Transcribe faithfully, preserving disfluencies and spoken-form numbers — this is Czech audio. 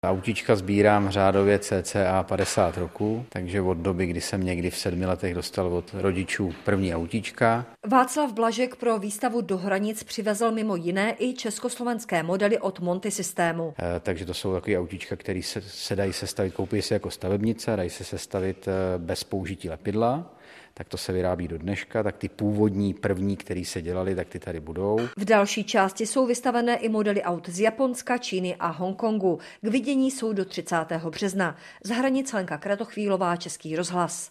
Autíčka sbírám řádově cca padesát roků, takže od doby, kdy jsem někdy v sedmi letech dostal od rodičů první autíčka. Václav Blažek pro výstavu Do hranic přivezl mimo jiné i československé modely od Monty systému. E, takže to jsou takové autíčka, které se, se dají sestavit, koupí se jako stavebnice, dají se sestavit bez použití lepidla. Tak to se vyrábí do dneška, tak ty původní první, které se dělaly, tak ty tady budou. V další části jsou vystavené i modely aut z Japonska, Číny a Hongkongu. K vidění jsou do třicátého března. Z hranic Lenka Kratochvílová, Český rozhlas.